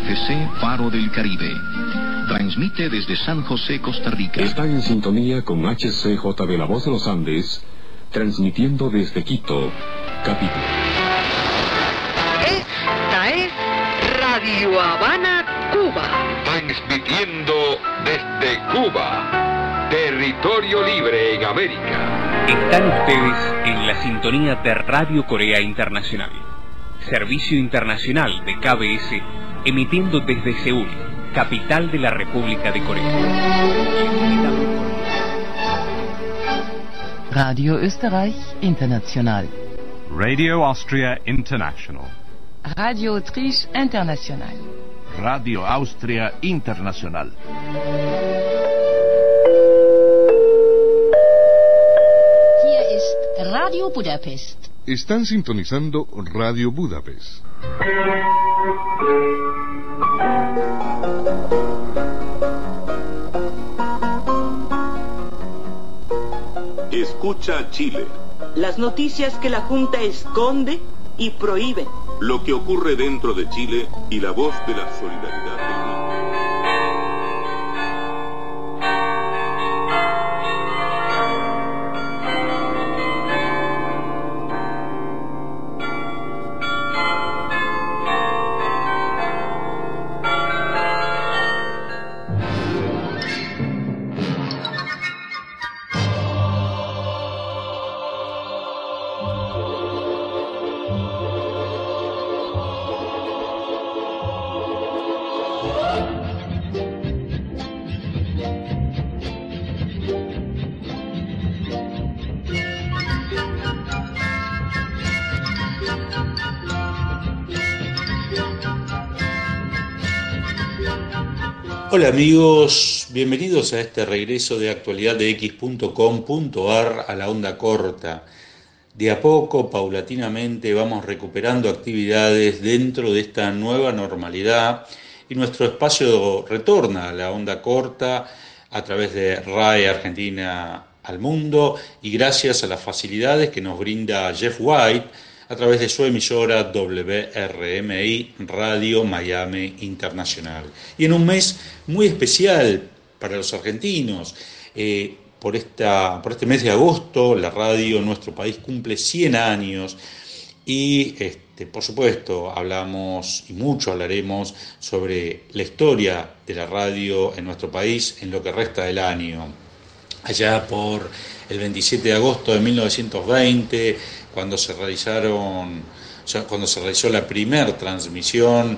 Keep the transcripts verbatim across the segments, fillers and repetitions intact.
F C Faro del Caribe. Transmite desde San José, Costa Rica. Está en sintonía con H C J de La Voz de los Andes, transmitiendo desde Quito, capital. Esta es Radio Habana, Cuba. Transmitiendo desde Cuba, territorio libre en América. Están ustedes en la sintonía de Radio Corea Internacional, servicio internacional de K B S, emitiendo desde Seúl, capital de la República de Corea. Radio Österreich International. Radio Austria International. Radio Autriche International. Radio Austria International. Hier ist Radio Budapest. Están sintonizando Radio Budapest. Escucha Chile. Las noticias que la Junta esconde y prohíbe. Lo que ocurre dentro de Chile y la voz de la solidaridad del mundo. Hola amigos, bienvenidos a este regreso de actualidad de X punto com punto a r a la onda corta. De a poco, paulatinamente, vamos recuperando actividades dentro de esta nueva normalidad y nuestro espacio retorna a la onda corta a través de R A E Argentina al mundo y gracias a las facilidades que nos brinda Jeff White a través de su emisora W R M I Radio Miami Internacional. Y en un mes muy especial para los argentinos, eh, por, esta, por este mes de agosto, la radio en nuestro país cumple cien años y, este, por supuesto, hablamos y mucho hablaremos sobre la historia de la radio en nuestro país en lo que resta del año. Allá por el veintisiete de agosto de mil novecientos veinte, cuando se realizaron, cuando se realizó la primera transmisión,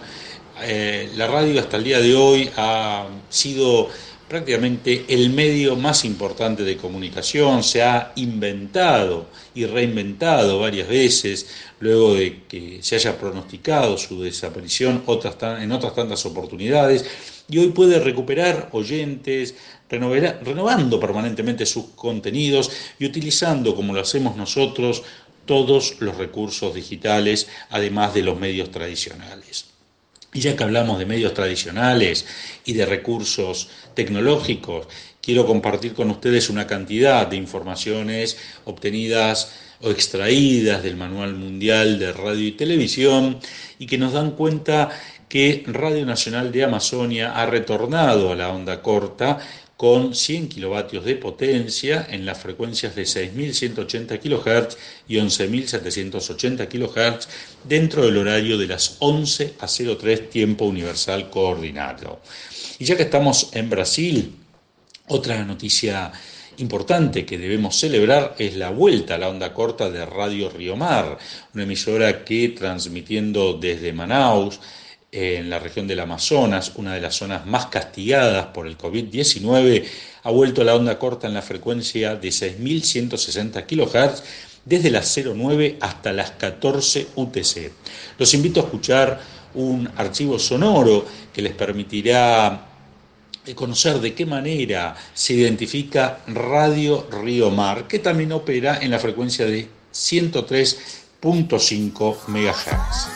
eh, la radio hasta el día de hoy ha sido prácticamente el medio más importante de comunicación. Se ha inventado y reinventado varias veces, luego de que se haya pronosticado su desaparición otras, en otras tantas oportunidades, y hoy puede recuperar oyentes, renovar, renovando permanentemente sus contenidos y utilizando, como lo hacemos nosotros, todos los recursos digitales, además de los medios tradicionales. Y ya que hablamos de medios tradicionales y de recursos tecnológicos, quiero compartir con ustedes una cantidad de informaciones obtenidas o extraídas del Manual Mundial de Radio y Televisión y que nos dan cuenta que Radio Nacional de Amazonia ha retornado a la onda corta con cien kilovatios de potencia en las frecuencias de seis mil ciento ochenta kilohertz y once mil setecientos ochenta kilohertz dentro del horario de las once a cero tres tiempo universal coordinado. Y ya que estamos en Brasil, otra noticia importante que debemos celebrar es la vuelta a la onda corta de Radio Río Mar, una emisora que, transmitiendo desde Manaus, en la región del Amazonas, una de las zonas más castigadas por el covid diecinueve, ha vuelto a la onda corta en la frecuencia de seis mil ciento sesenta kilohertz desde las cero nueve hasta las catorce U T C. Los invito a escuchar un archivo sonoro que les permitirá conocer de qué manera se identifica Radio Río Mar, que también opera en la frecuencia de ciento tres punto cinco megahertz.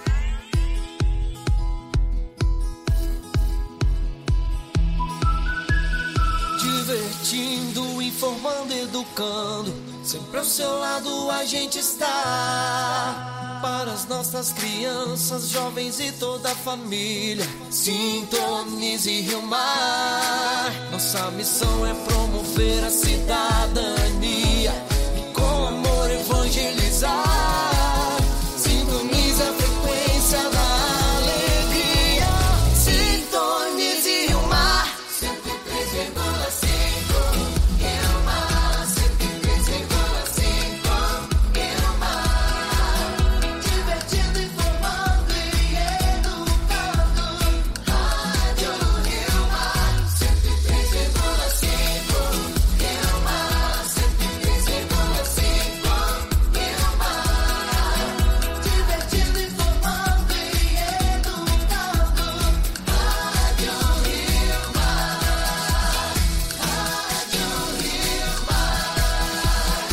Divertindo, informando, educando, sempre ao seu lado a gente está. para as nossas crianças, jovens e toda a família. Sintonize Rio Mar. Nossa missão é promover a cidadania e com amor evangelizar. Sintonize a frequência da alegria. Sintonize Rio Mar. cento e três vírgula cinco Rio Mar. cento e três vírgula cinco Rio Mar. Divertindo, informando e educando. Rádio Rio Mar. cento e três vírgula cinco Rio Mar. cento e três vírgula cinco Rio Mar. Divertindo, informando e educando. Rádio Rio Mar. Rádio Rio Mar.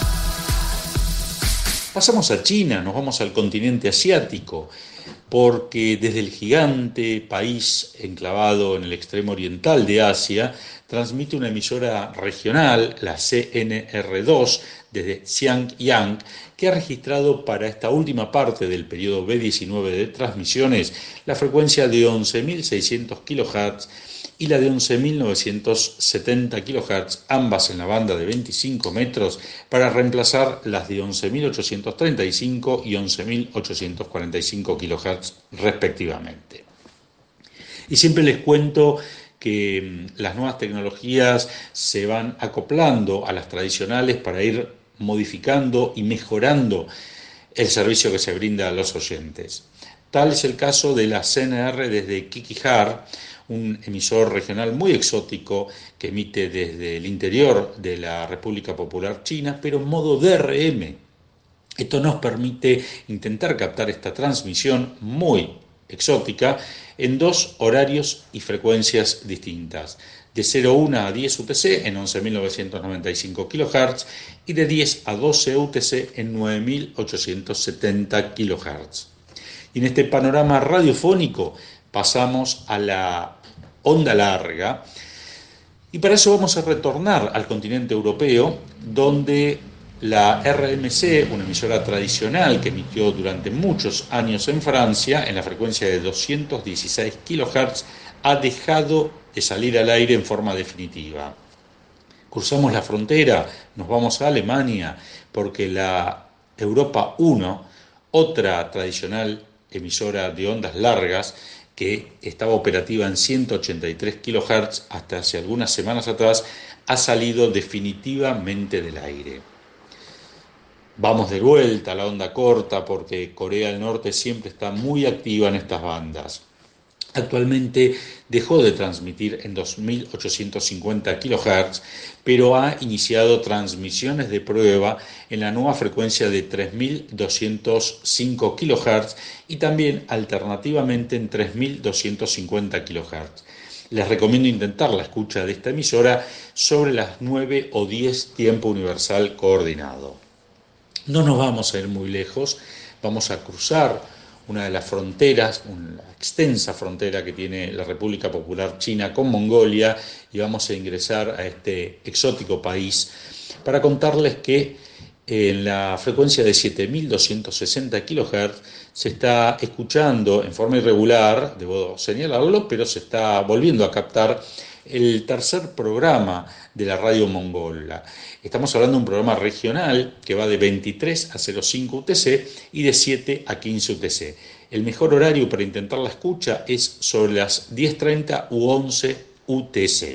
Pasamos a China, nos vamos al continente asiático, porque desde el gigante país enclavado en el extremo oriental de Asia, transmite una emisora regional, la C N R dos, desde Xiangyang, que ha registrado para esta última parte del periodo B diecinueve de transmisiones la frecuencia de once mil seiscientos kilohertz y la de once mil novecientos setenta kilohertz, ambas en la banda de veinticinco metros, para reemplazar las de once mil ochocientos treinta y cinco y once mil ochocientos cuarenta y cinco kilohertz respectivamente. Y siempre les cuento que las nuevas tecnologías se van acoplando a las tradicionales para ir modificando y mejorando el servicio que se brinda a los oyentes. Tal es el caso de la C N R desde Qiqihar, un emisor regional muy exótico que emite desde el interior de la República Popular China, pero en modo D R M. Esto nos permite intentar captar esta transmisión muy exótica en dos horarios y frecuencias distintas, de cero uno a diez U T C en once mil novecientos noventa y cinco kilohertz y de diez a doce U T C en nueve mil ochocientos setenta kilohertz. Y en este panorama radiofónico pasamos a la onda larga, y para eso vamos a retornar al continente europeo, donde la R M C, una emisora tradicional que emitió durante muchos años en Francia, en la frecuencia de doscientos dieciséis kilohertz, ha dejado de salir al aire en forma definitiva. Cruzamos la frontera, nos vamos a Alemania, porque la Europa uno, otra tradicional emisora de ondas largas, que estaba operativa en ciento ochenta y tres kilohertz hasta hace algunas semanas atrás, ha salido definitivamente del aire. Vamos de vuelta a la onda corta porque Corea del Norte siempre está muy activa en estas bandas. Actualmente dejó de transmitir en dos mil ochocientos cincuenta kilohertz, pero ha iniciado transmisiones de prueba en la nueva frecuencia de tres mil doscientos cinco kilohertz y también alternativamente en tres mil doscientos cincuenta kilohertz. Les recomiendo intentar la escucha de esta emisora sobre las nueve o diez tiempo universal coordinado. No nos vamos a ir muy lejos, vamos a cruzar una de las fronteras, una extensa frontera que tiene la República Popular China con Mongolia, y vamos a ingresar a este exótico país para contarles que en la frecuencia de siete mil doscientos sesenta kilohertz se está escuchando en forma irregular, debo señalarlo, pero se está volviendo a captar el tercer programa de la radio mongola. Estamos hablando de un programa regional que va de veintitrés a cero cinco U T C y de siete a quince U T C. El mejor horario para intentar la escucha es sobre las diez treinta u once U T C.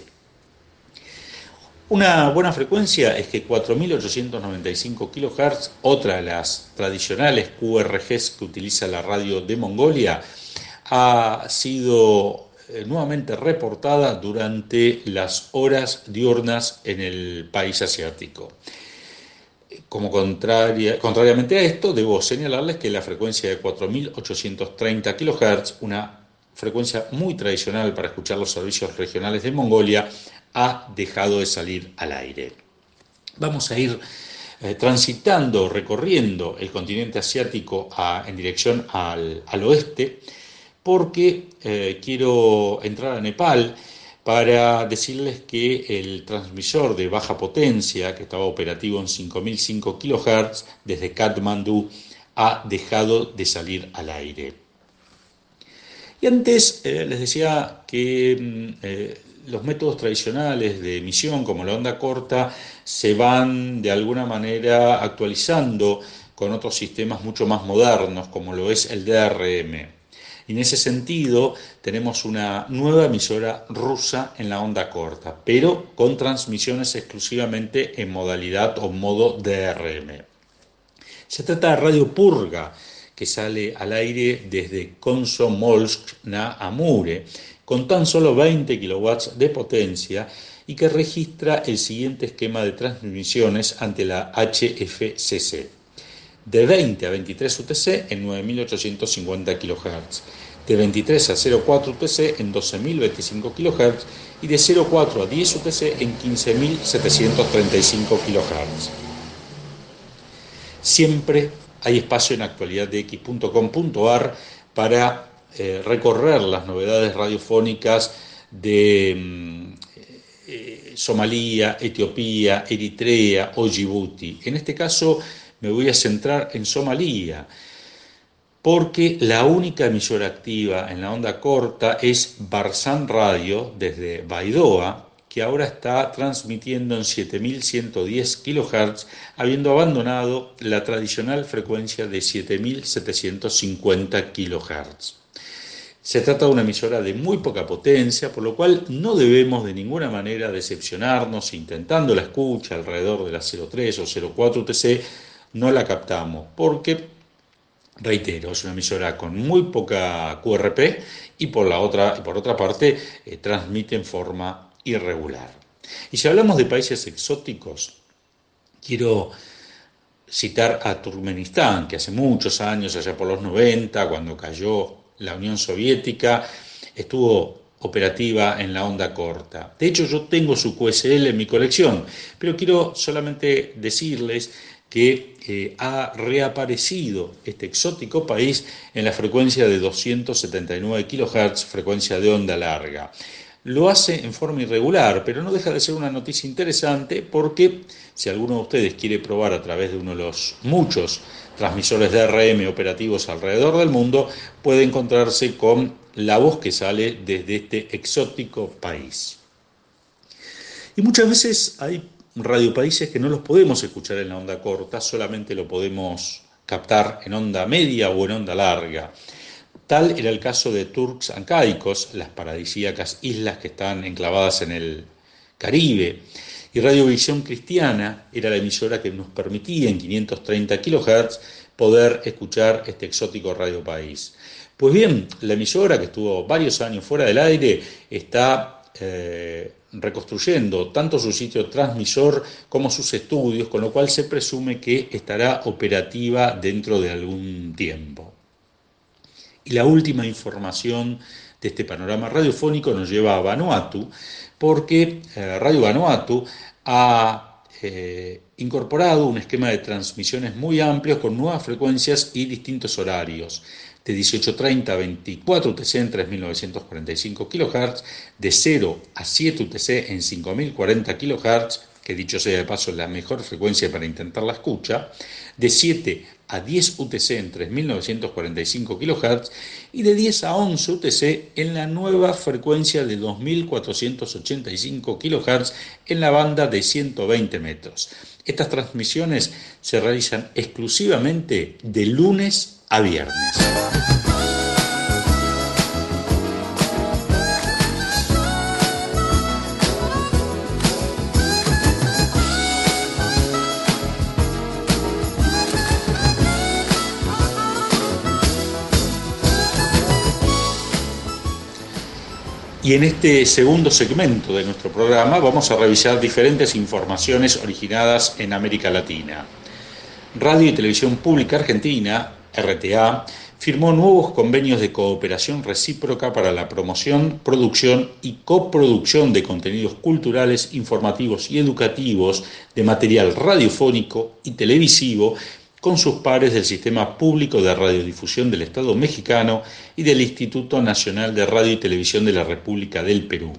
Una buena frecuencia es que cuatro mil ochocientos noventa y cinco kilohertz, otra de las tradicionales Q R Gs que utiliza la radio de Mongolia, ha sido nuevamente reportada durante las horas diurnas en el país asiático. Como contraria, contrariamente a esto, debo señalarles que la frecuencia de cuatro mil ochocientos treinta kilohertz, una frecuencia muy tradicional para escuchar los servicios regionales de Mongolia, ha dejado de salir al aire. Vamos a ir eh, transitando, recorriendo el continente asiático a, en dirección al, al oeste, porque eh, quiero entrar a Nepal para decirles que el transmisor de baja potencia, que estaba operativo en cinco mil cinco kilohertz desde Katmandú ha dejado de salir al aire. Y antes eh, les decía que eh, los métodos tradicionales de emisión, como la onda corta, se van de alguna manera actualizando con otros sistemas mucho más modernos, como lo es el D R M. Y en ese sentido tenemos una nueva emisora rusa en la onda corta, pero con transmisiones exclusivamente en modalidad o modo D R M. Se trata de Radio Purga, que sale al aire desde Komsomolsk na Amure, con tan solo veinte kilowatts de potencia y que registra el siguiente esquema de transmisiones ante la H F C C. De veinte a veintitrés U T C en nueve mil ochocientos cincuenta kilohertz, de veintitrés a cero cuatro U T C en doce mil veinticinco kilohertz y de cero cuatro a diez U T C en quince mil setecientos treinta y cinco kilohertz. Siempre hay espacio en actualidad de X punto com punto a r para eh, recorrer las novedades radiofónicas de eh, Somalia, Etiopía, Eritrea o Djibouti. En este caso me voy a centrar en Somalia, porque la única emisora activa en la onda corta es Barsan Radio desde Baidoa, que ahora está transmitiendo en siete mil ciento diez kilohertz, habiendo abandonado la tradicional frecuencia de siete mil setecientos cincuenta kilohertz. Se trata de una emisora de muy poca potencia, por lo cual no debemos de ninguna manera decepcionarnos intentando la escucha alrededor de la cero tres o cero cuatro U T C, no la captamos, porque, reitero, es una emisora con muy poca Q R P y por, la otra, y por otra parte eh, transmite en forma irregular. Y si hablamos de países exóticos, quiero citar a Turkmenistán, que hace muchos años, allá por los noventa, cuando cayó la Unión Soviética, estuvo operativa en la onda corta. De hecho, yo tengo su Q S L en mi colección, pero quiero solamente decirles que eh, ha reaparecido este exótico país en la frecuencia de doscientos setenta y nueve kilohertz, frecuencia de onda larga. Lo hace en forma irregular, pero no deja de ser una noticia interesante porque si alguno de ustedes quiere probar a través de uno de los muchos transmisores de D R M operativos alrededor del mundo, puede encontrarse con la voz que sale desde este exótico país. Y muchas veces hay radiopaíses que no los podemos escuchar en la onda corta, solamente lo podemos captar en onda media o en onda larga. Tal era el caso de Turks and Caicos, las paradisíacas islas que están enclavadas en el Caribe, y Radiovisión Cristiana era la emisora que nos permitía en quinientos treinta kilohertz poder escuchar este exótico radiopaís. Pues bien, la emisora, que estuvo varios años fuera del aire, está eh, reconstruyendo tanto su sitio transmisor como sus estudios, con lo cual se presume que estará operativa dentro de algún tiempo. Y la última información de este panorama radiofónico nos lleva a Vanuatu, porque eh, Radio Vanuatu ha eh, incorporado un esquema de transmisiones muy amplios con nuevas frecuencias y distintos horarios. De dieciocho treinta a veinticuatro U T C en tres mil novecientos cuarenta y cinco kilohertz, de cero a siete U T C en cinco mil cuarenta kilohertz, que dicho sea de paso es la mejor frecuencia para intentar la escucha, de siete a diez U T C en tres mil novecientos cuarenta y cinco kilohertz y de diez a once U T C en la nueva frecuencia de dos mil cuatrocientos ochenta y cinco kilohertz en la banda de ciento veinte metros. Estas transmisiones se realizan exclusivamente de lunes a viernes. Y en este segundo segmento de nuestro programa vamos a revisar diferentes informaciones originadas en América Latina. Radio y Televisión Pública Argentina, R T A, firmó nuevos convenios de cooperación recíproca para la promoción, producción y coproducción de contenidos culturales, informativos y educativos de material radiofónico y televisivo con sus pares del Sistema Público de Radiodifusión del Estado Mexicano y del Instituto Nacional de Radio y Televisión de la República del Perú.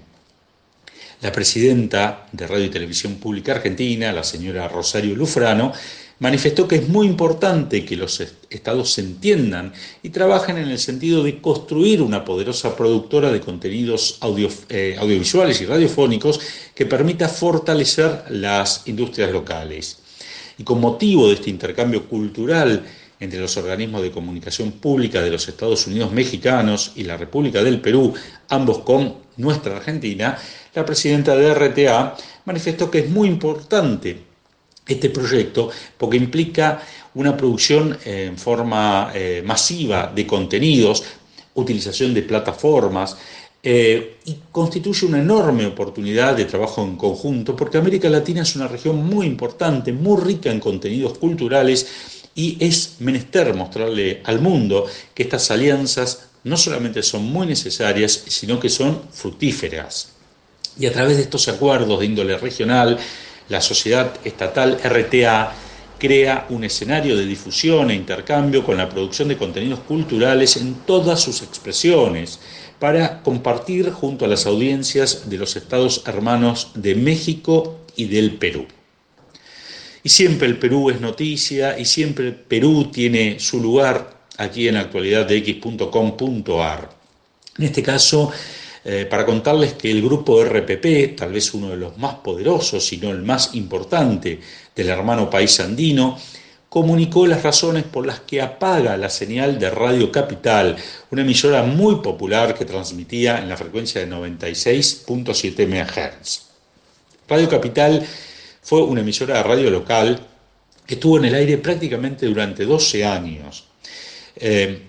La presidenta de Radio y Televisión Pública Argentina, la señora Rosario Lufrano, Manifestó que es muy importante que los estados se entiendan y trabajen en el sentido de construir una poderosa productora de contenidos audio, eh, audiovisuales y radiofónicos que permita fortalecer las industrias locales. Y con motivo de este intercambio cultural entre los organismos de comunicación pública de los Estados Unidos mexicanos y la República del Perú, ambos con nuestra Argentina, la presidenta de R T A manifestó que es muy importante este proyecto porque implica una producción en forma eh, masiva de contenidos, utilización de plataformas, eh, y constituye una enorme oportunidad de trabajo en conjunto porque América Latina es una región muy importante, muy rica en contenidos culturales y es menester mostrarle al mundo que estas alianzas no solamente son muy necesarias, sino que son fructíferas. Y a través de estos acuerdos de índole regional, la sociedad estatal R T A crea un escenario de difusión e intercambio con la producción de contenidos culturales en todas sus expresiones, para compartir junto a las audiencias de los estados hermanos de México y del Perú. Y siempre el Perú es noticia y siempre el Perú tiene su lugar aquí en actualidad de x punto com punto a r. En este caso, Eh, para contarles que el grupo R P P, tal vez uno de los más poderosos, si no el más importante del hermano país andino, comunicó las razones por las que apaga la señal de Radio Capital, una emisora muy popular que transmitía en la frecuencia de noventa y seis punto siete megahercios. Radio Capital fue una emisora de radio local que estuvo en el aire prácticamente durante doce años. Eh,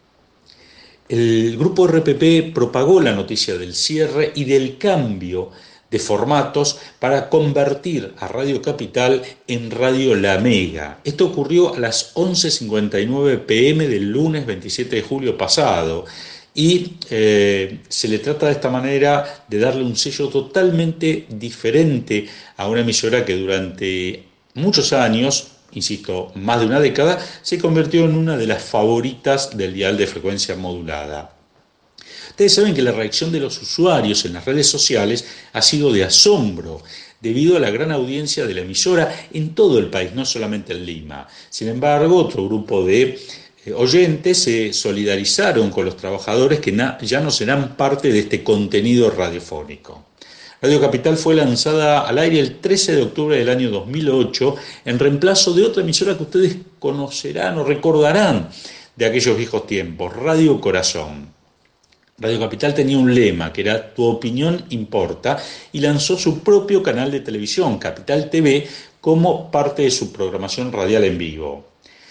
El grupo R P P propagó la noticia del cierre y del cambio de formatos para convertir a Radio Capital en Radio La Mega. Esto ocurrió a las once cincuenta y nueve pm del lunes veintisiete de julio pasado y eh, se le trata de esta manera de darle un sello totalmente diferente a una emisora que durante muchos años, insisto, más de una década, se convirtió en una de las favoritas del dial de frecuencia modulada. Ustedes saben que la reacción de los usuarios en las redes sociales ha sido de asombro, debido a la gran audiencia de la emisora en todo el país, no solamente en Lima. Sin embargo, otro grupo de eh, oyentes se solidarizaron con los trabajadores que na- ya no serán parte de este contenido radiofónico. Radio Capital fue lanzada al aire el trece de octubre del año dos mil ocho en reemplazo de otra emisora que ustedes conocerán o recordarán de aquellos viejos tiempos, Radio Corazón. Radio Capital tenía un lema que era "Tu opinión importa" y lanzó su propio canal de televisión, Capital T V, como parte de su programación radial en vivo.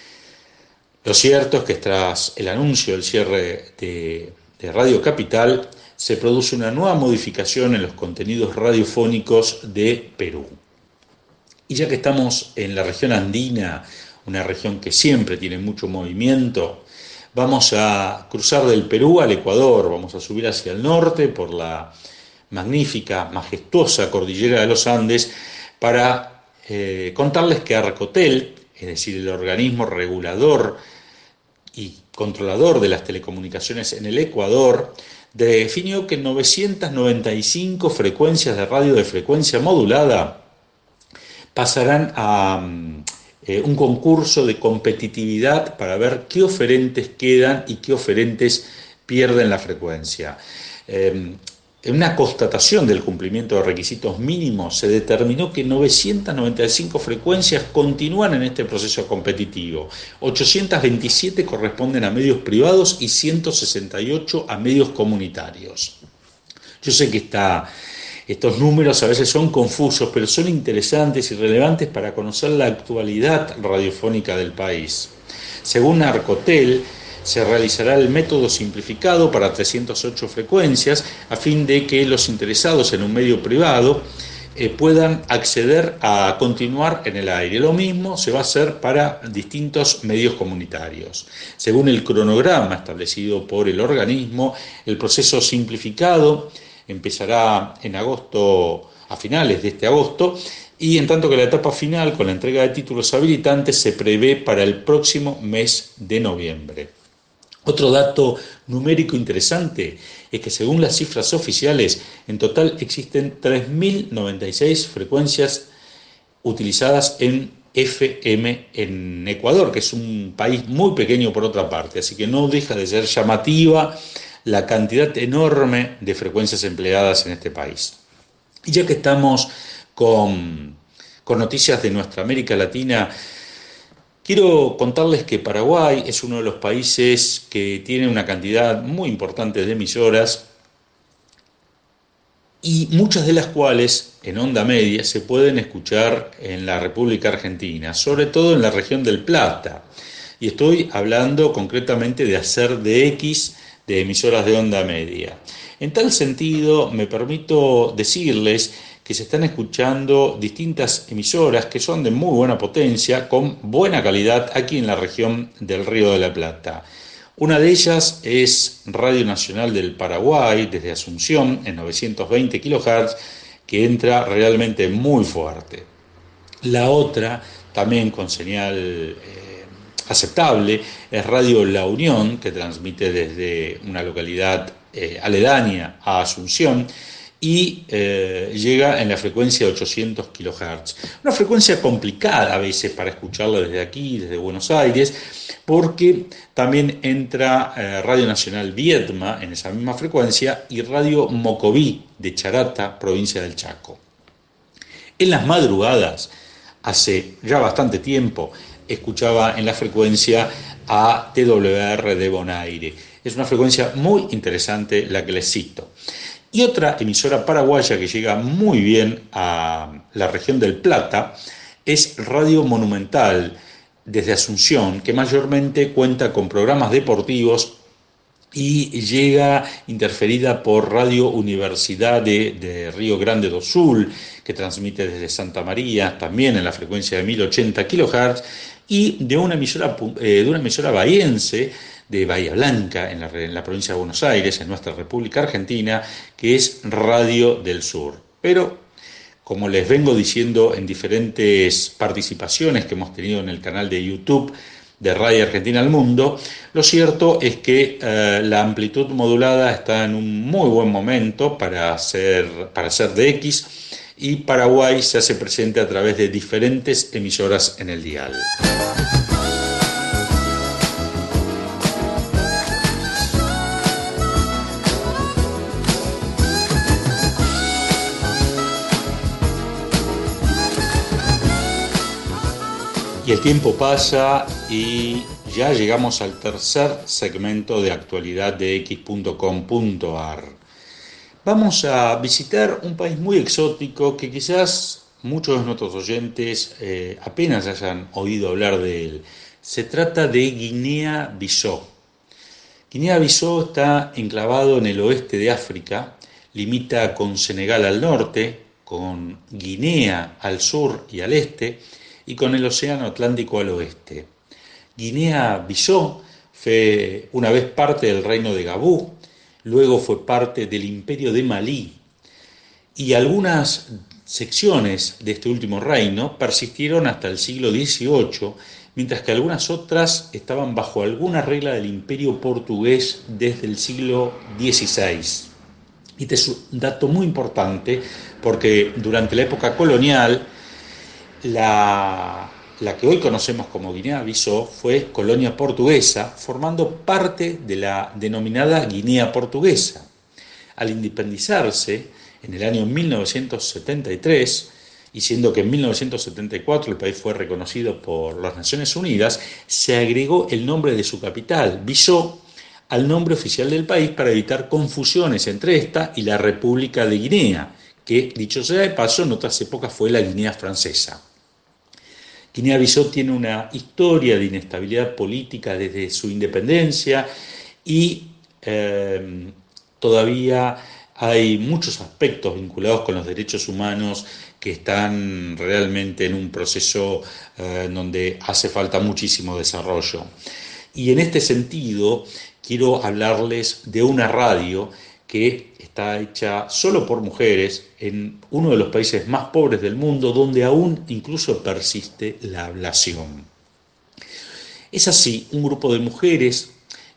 Lo cierto es que tras el anuncio del cierre de, de Radio Capital, se produce una nueva modificación en los contenidos radiofónicos de Perú. Y ya que estamos en la región andina, una región que siempre tiene mucho movimiento, vamos a cruzar del Perú al Ecuador, vamos a subir hacia el norte por la magnífica, majestuosa cordillera de los Andes para eh, contarles que Arcotel, es decir, el organismo regulador y controlador de las telecomunicaciones en el Ecuador, definió que novecientas noventa y cinco frecuencias de radio de frecuencia modulada pasarán a eh, un concurso de competitividad para ver qué oferentes quedan y qué oferentes pierden la frecuencia. Eh, en una constatación del cumplimiento de requisitos mínimos se determinó que novecientas noventa y cinco frecuencias continúan en este proceso competitivo, ochocientas veintisiete corresponden a medios privados y ciento sesenta y ocho a medios comunitarios. Yo sé que está, estos números a veces son confusos, pero son interesantes y relevantes para conocer la actualidad radiofónica del país. Según Arcotel, se realizará el método simplificado para trescientas ocho frecuencias a fin de que los interesados en un medio privado eh, puedan acceder a continuar en el aire. Lo mismo se va a hacer para distintos medios comunitarios. Según el cronograma establecido por el organismo, el proceso simplificado empezará en agosto, a finales de este agosto, y en tanto que la etapa final con la entrega de títulos habilitantes se prevé para el próximo mes de noviembre. Otro dato numérico interesante es que según las cifras oficiales, en total existen tres mil noventa y seis frecuencias utilizadas en F M en Ecuador, que es un país muy pequeño por otra parte, así que no deja de ser llamativa la cantidad enorme de frecuencias empleadas en este país. Y ya que estamos con, con noticias de nuestra América Latina, quiero contarles que Paraguay es uno de los países que tiene una cantidad muy importante de emisoras y muchas de las cuales en onda media se pueden escuchar en la República Argentina, sobre todo en la región del Plata. Y estoy hablando concretamente de hacer de X de emisoras de onda media. En tal sentido, me permito decirles que se están escuchando distintas emisoras que son de muy buena potencia, con buena calidad aquí en la región del Río de la Plata. Una de ellas es Radio Nacional del Paraguay, desde Asunción, en novecientos veinte kilohertz, que entra realmente muy fuerte. La otra, también con señal eh, aceptable, es Radio La Unión, que transmite desde una localidad eh, aledaña a Asunción, y eh, llega en la frecuencia de ochocientos kilohertz. Una frecuencia complicada a veces para escucharla desde aquí, desde Buenos Aires, porque también entra eh, Radio Nacional Viedma en esa misma frecuencia y Radio Mocoví de Charata, provincia del Chaco. En las madrugadas, hace ya bastante tiempo, escuchaba en la frecuencia a T W R de Bonaire. Es una frecuencia muy interesante la que les cito. Y otra emisora paraguaya que llega muy bien a la región del Plata es Radio Monumental desde Asunción, que mayormente cuenta con programas deportivos y llega interferida por Radio Universidad de, de Río Grande do Sul, que transmite desde Santa María, también en la frecuencia de mil ochenta kilohertz, y de una emisora, eh, de una emisora bahiense de Bahía Blanca, en la, en la provincia de Buenos Aires, en nuestra República Argentina, que es Radio del Sur. Pero, como les vengo diciendo en diferentes participaciones que hemos tenido en el canal de YouTube de Radio Argentina al Mundo, lo cierto es que eh, la amplitud modulada está en un muy buen momento para hacer, para hacer de X, y Paraguay se hace presente a través de diferentes emisoras en el dial. Y el tiempo pasa y ya llegamos al tercer segmento de actualidad de X punto com punto a r. Vamos a visitar un país muy exótico que quizás muchos de nuestros oyentes eh, apenas hayan oído hablar de él. Se trata de Guinea-Bissau. Guinea-Bissau está enclavado en el oeste de África, limita con Senegal al norte, con Guinea al sur y al este, y con el Océano Atlántico al oeste. Guinea-Bissau fue una vez parte del reino de Gabú, luego fue parte del imperio de Malí, y algunas secciones de este último reino persistieron hasta el siglo dieciocho, mientras que algunas otras estaban bajo alguna regla del imperio portugués desde el siglo dieciséis. Y este es un dato muy importante porque durante la época colonial, La, la que hoy conocemos como Guinea-Bissau fue colonia portuguesa, formando parte de la denominada Guinea portuguesa. Al independizarse en el año mil novecientos setenta y tres, y siendo que en mil novecientos setenta y cuatro el país fue reconocido por las Naciones Unidas, se agregó el nombre de su capital, Bissau, al nombre oficial del país para evitar confusiones entre esta y la República de Guinea, que, dicho sea de paso, en otras épocas fue la Guinea francesa. Guinea-Bissau tiene una historia de inestabilidad política desde su independencia y eh, todavía hay muchos aspectos vinculados con los derechos humanos que están realmente en un proceso eh, en donde hace falta muchísimo desarrollo. Y en este sentido quiero hablarles de una radio que está hecha solo por mujeres en uno de los países más pobres del mundo, donde aún incluso persiste la ablación. Es así, un grupo de mujeres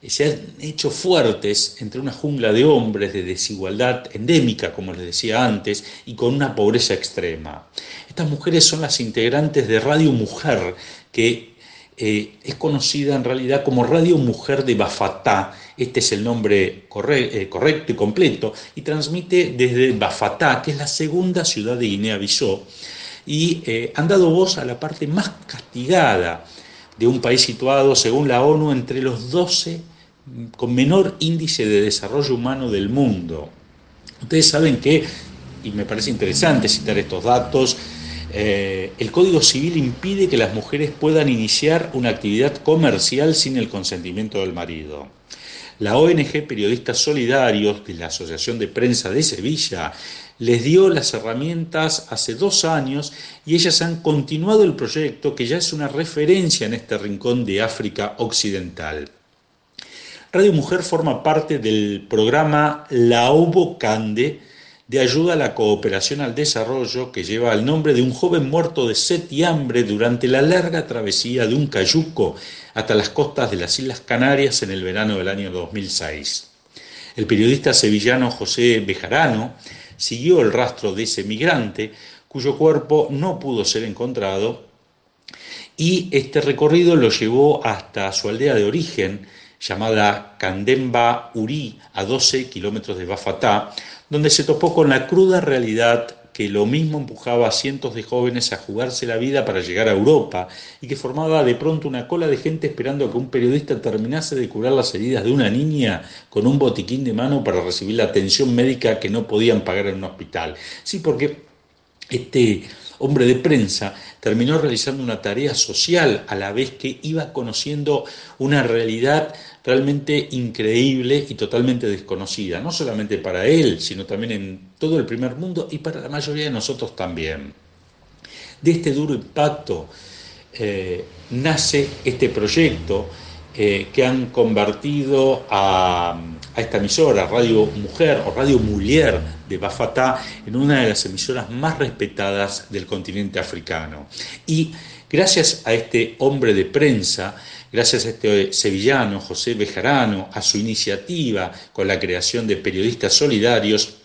se han hecho fuertes entre una jungla de hombres, de desigualdad endémica, como les decía antes, y con una pobreza extrema. Estas mujeres son las integrantes de Radio Mujer, que eh, es conocida en realidad como Radio Mujer de Bafatá. Este es el nombre corre- eh, correcto y completo, y transmite desde Bafatá, que es la segunda ciudad de Guinea-Bissau, y eh, han dado voz a la parte más castigada de un país situado, según la ONU, entre los doce con menor índice de desarrollo humano del mundo. Ustedes saben que, y me parece interesante citar estos datos, eh, el Código Civil impide que las mujeres puedan iniciar una actividad comercial sin el consentimiento del marido. La O N G Periodistas Solidarios de la Asociación de Prensa de Sevilla les dio las herramientas hace dos años y ellas han continuado el proyecto, que ya es una referencia en este rincón de África Occidental. Radio Mujer forma parte del programa Laobo Cande de ayuda a la cooperación al desarrollo, que lleva el nombre de un joven muerto de sed y hambre durante la larga travesía de un cayuco hasta las costas de las Islas Canarias en el verano del año dos mil seis. El periodista sevillano José Bejarano siguió el rastro de ese migrante, cuyo cuerpo no pudo ser encontrado, y este recorrido lo llevó hasta su aldea de origen, llamada Candemba Uri, a doce kilómetros de Bafatá, donde se topó con la cruda realidad que lo mismo empujaba a cientos de jóvenes a jugarse la vida para llegar a Europa, y que formaba de pronto una cola de gente esperando a que un periodista terminase de curar las heridas de una niña con un botiquín de mano para recibir la atención médica que no podían pagar en un hospital. Sí, porque este hombre de prensa terminó realizando una tarea social a la vez que iba conociendo una realidad realmente increíble y totalmente desconocida, no solamente para él, sino también en todo el primer mundo y para la mayoría de nosotros también. De este duro impacto eh, nace este proyecto eh, que han convertido a, a esta emisora, Radio Mujer o Radio Mulier de Bafatá, en una de las emisoras más respetadas del continente africano. Y gracias a este hombre de prensa, gracias a este sevillano, José Bejarano, a su iniciativa con la creación de Periodistas Solidarios,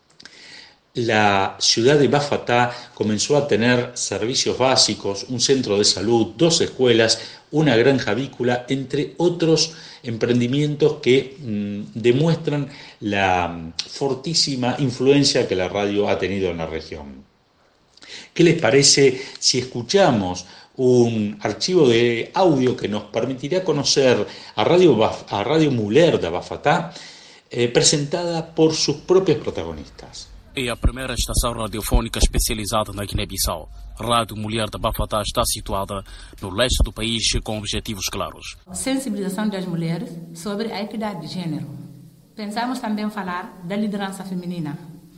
la ciudad de Bafatá comenzó a tener servicios básicos, un centro de salud, dos escuelas, una granja avícola, entre otros emprendimientos que mmm, demuestran la fortísima influencia que la radio ha tenido en la región. ¿Qué les parece si escuchamos un archivo de audio que nos permitirá conocer a Radio, Baf- a Radio Mulier de Bafatá, eh, presentada por sus propios protagonistas? É a primeira estação radiofónica especializada na Guiné-Bissau. Rádio Mulher de Bafatá está situada no leste do país com objetivos claros. Sensibilização das mulheres sobre a equidade de gênero. Pensamos também falar da liderança feminina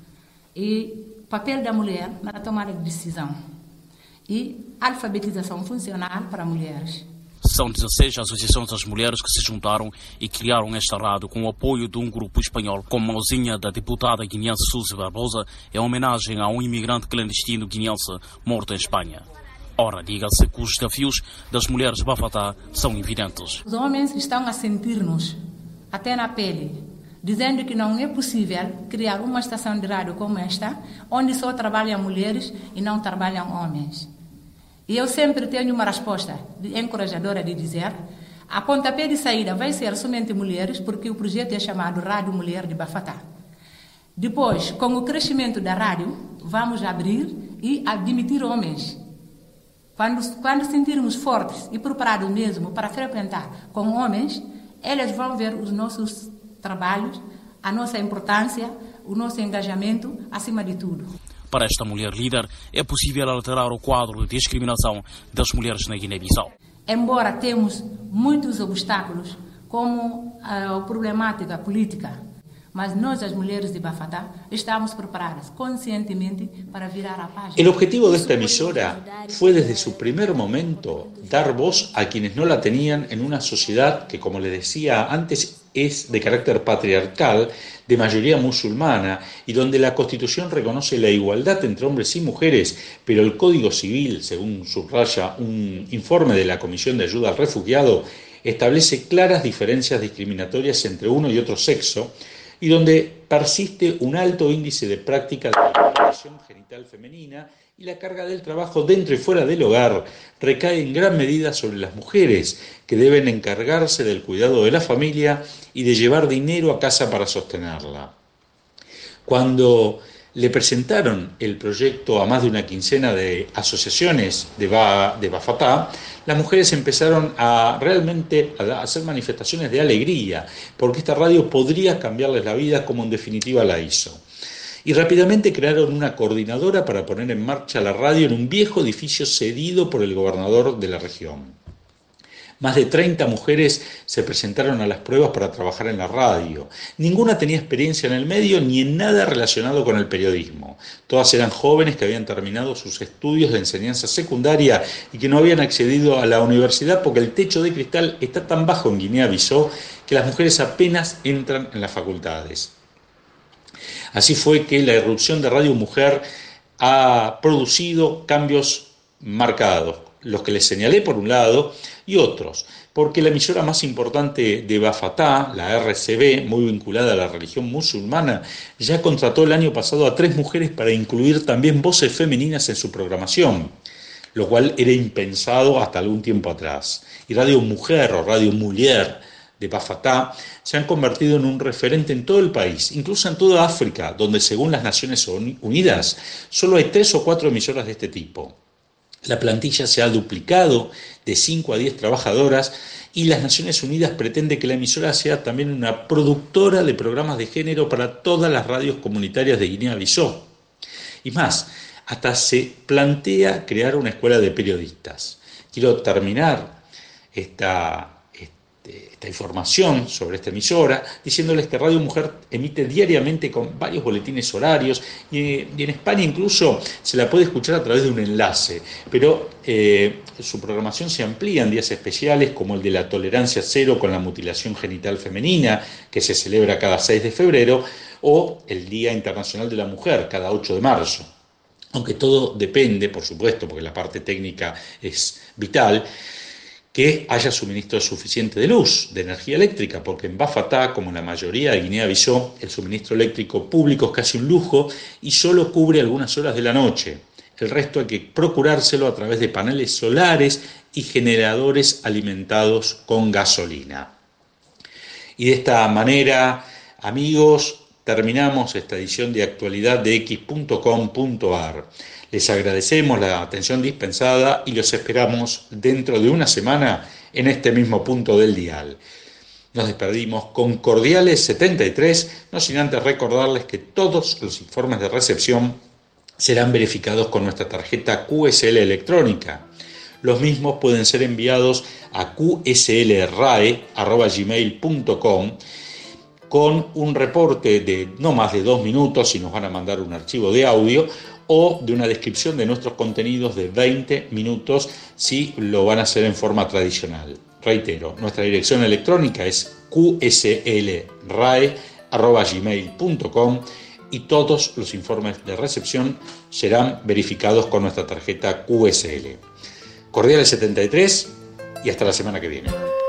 e o papel da mulher na tomada de decisão e alfabetização funcional para mulheres. São dezesseis associações das mulheres que se juntaram e criaram esta rádio com o apoio de um grupo espanhol, com mãozinha da deputada guineense Suzy Barbosa, em homenagem a um imigrante clandestino guineense morto em Espanha. Ora, diga-se que os desafios das mulheres de Bafatá são evidentes. Os homens estão a sentir-nos, até na pele, dizendo que não é possível criar uma estação de rádio como esta, onde só trabalham mulheres e não trabalham homens. E eu sempre tenho uma resposta encorajadora de dizer: a pontapé de saída vai ser somente mulheres, porque o projeto é chamado Rádio Mulher de Bafatá. Depois, com o crescimento da rádio, vamos abrir e admitir homens. Quando, quando sentirmos fortes e preparados mesmo para frequentar com homens, eles vão ver os nossos trabalhos, a nossa importância, o nosso engajamento, acima de tudo. Para esta mulher líder, é possível alterar o quadro de discriminação das mulheres na Guiné-Bissau. Embora temos muitos obstáculos, como a problemática política, mas nós, as mulheres de Bafatá, estamos preparadas conscientemente para virar a página. El objetivo de esta emisora fue desde su primer momento dar voz a quienes no la tenían en una sociedad que, como les decía antes, es de carácter patriarcal, de mayoría musulmana, y donde la Constitución reconoce la igualdad entre hombres y mujeres, pero el Código Civil, según subraya un informe de la Comisión de Ayuda al Refugiado, establece claras diferencias discriminatorias entre uno y otro sexo y donde persiste un alto índice de práctica de la mutilación genital femenina y la carga del trabajo dentro y fuera del hogar recae en gran medida sobre las mujeres, que deben encargarse del cuidado de la familia y de llevar dinero a casa para sostenerla. Cuando le presentaron el proyecto a más de una quincena de asociaciones de, ba, de Bafatá, las mujeres empezaron a realmente a hacer manifestaciones de alegría, porque esta radio podría cambiarles la vida como en definitiva la hizo. Y rápidamente crearon una coordinadora para poner en marcha la radio en un viejo edificio cedido por el gobernador de la región. Más de treinta mujeres se presentaron a las pruebas para trabajar en la radio. Ninguna tenía experiencia en el medio ni en nada relacionado con el periodismo. Todas eran jóvenes que habían terminado sus estudios de enseñanza secundaria y que no habían accedido a la universidad porque el techo de cristal está tan bajo en Guinea-Bissau que las mujeres apenas entran en las facultades. Así fue que la irrupción de Radio Mujer ha producido cambios marcados, los que les señalé por un lado, y otros, porque la emisora más importante de Bafatá, la R C B, muy vinculada a la religión musulmana, ya contrató el año pasado a tres mujeres para incluir también voces femeninas en su programación, lo cual era impensado hasta algún tiempo atrás. Y Radio Mujer o Radio Muller de Bafatá se han convertido en un referente en todo el país, incluso en toda África, donde según las Naciones Unidas solo hay tres o cuatro emisoras de este tipo. La plantilla se ha duplicado de cinco a diez trabajadoras y las Naciones Unidas pretende que la emisora sea también una productora de programas de género para todas las radios comunitarias de Guinea-Bissau. Y más, hasta se plantea crear una escuela de periodistas. Quiero terminar esta, este, esta información sobre esta emisora diciéndoles que Radio Mujer emite diariamente con varios boletines horarios y, y en España incluso se la puede escuchar a través de un enlace, pero eh, su programación se amplía en días especiales como el de la tolerancia cero con la mutilación genital femenina, que se celebra cada seis de febrero, o el Día Internacional de la Mujer, cada ocho de marzo. Aunque todo depende, por supuesto, porque la parte técnica es vital, que haya suministro suficiente de luz, de energía eléctrica, porque en Bafatá, como en la mayoría de Guinea-Bissau, el suministro eléctrico público es casi un lujo y solo cubre algunas horas de la noche. El resto hay que procurárselo a través de paneles solares y generadores alimentados con gasolina. Y de esta manera, amigos, terminamos esta edición de actualidad de equis punto com punto a r. Les agradecemos la atención dispensada y los esperamos dentro de una semana en este mismo punto del dial. Nos despedimos con cordiales setenta y tres, no sin antes recordarles que todos los informes de recepción serán verificados con nuestra tarjeta Q S L electrónica. Los mismos pueden ser enviados a q s l r a e arroba gmail punto com con un reporte de no más de dos minutos si nos van a mandar un archivo de audio o de una descripción de nuestros contenidos de veinte minutos si lo van a hacer en forma tradicional. Reitero, nuestra dirección electrónica es q s l r a e arroba gmail punto com y todos los informes de recepción serán verificados con nuestra tarjeta Q S L. Cordiales setenta y tres y hasta la semana que viene.